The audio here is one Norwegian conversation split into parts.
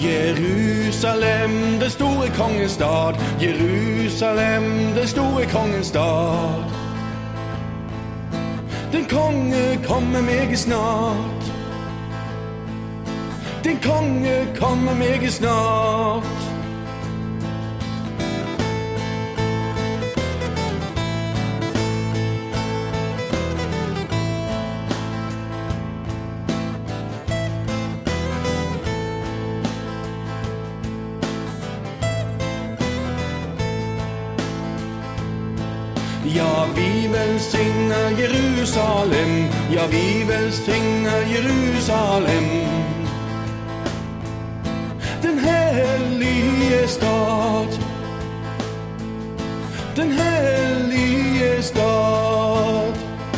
Jerusalem, det store kongens stad. Jerusalem, det store kongens stad. Den konge kommer meget snart. Den konge kommer meget snart. Ja, vi velsigner Jerusalem. Ja, vi velsigner Jerusalem. Den hellige stad. Den hellige stad.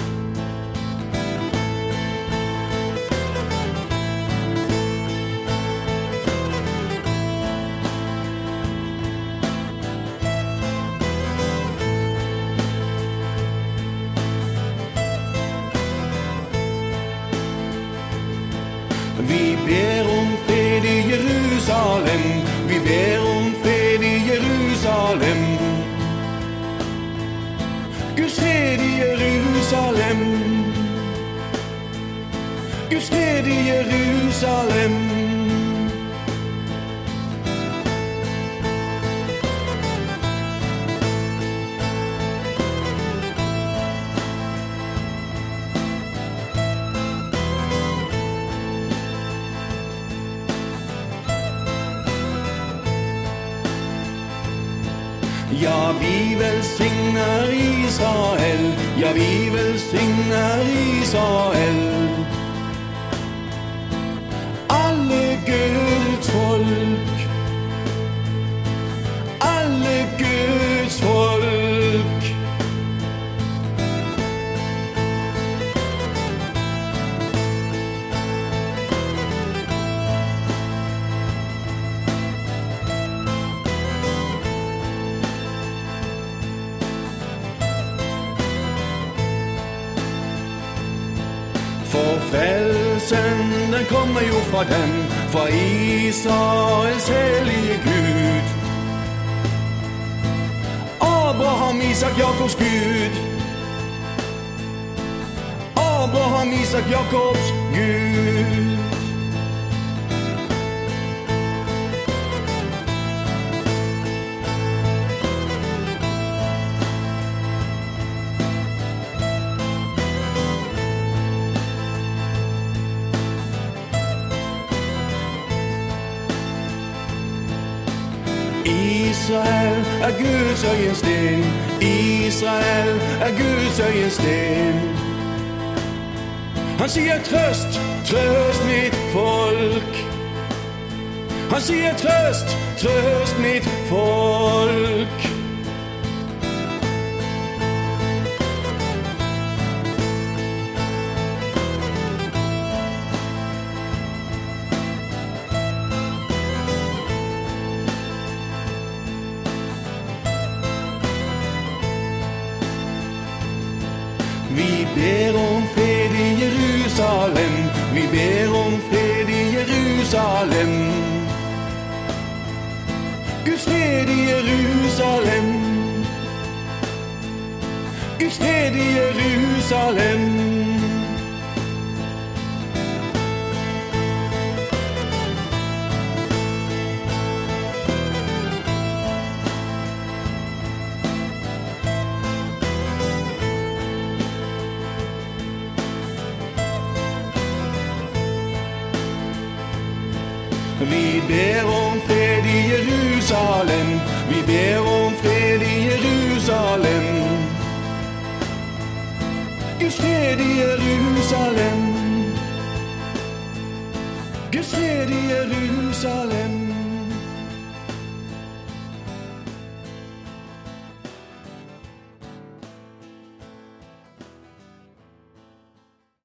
Vi ber om fred i Jerusalem. Vi ber om fred i Jerusalem. Guds fred i Jerusalem. Guds fred i Jerusalem. Ja, vi velsigner Israel. Ja, vi velsigner Israel. Alle Guds folk. Alle Guds folk. For frelsen, den kommer jo fra den, fra Israels hellige Gud. Abraham, Isak, Jakobs Gud. Abraham, Isak, Jakobs Gud. Israel er Guds øyensten. Israel er Guds øyensten. Han sier trøst, trøst mitt folk. Han sier trøst, trøst mitt folk. Vi ber om fred i Jerusalem. Vi ber om fred i Jerusalem. Guds fred i Jerusalem. Guds fred i Jerusalem. Vi ber om fred i Jerusalem. Vi ber om fred i Jerusalem. Guds fred i Jerusalem. Guds fred i Jerusalem.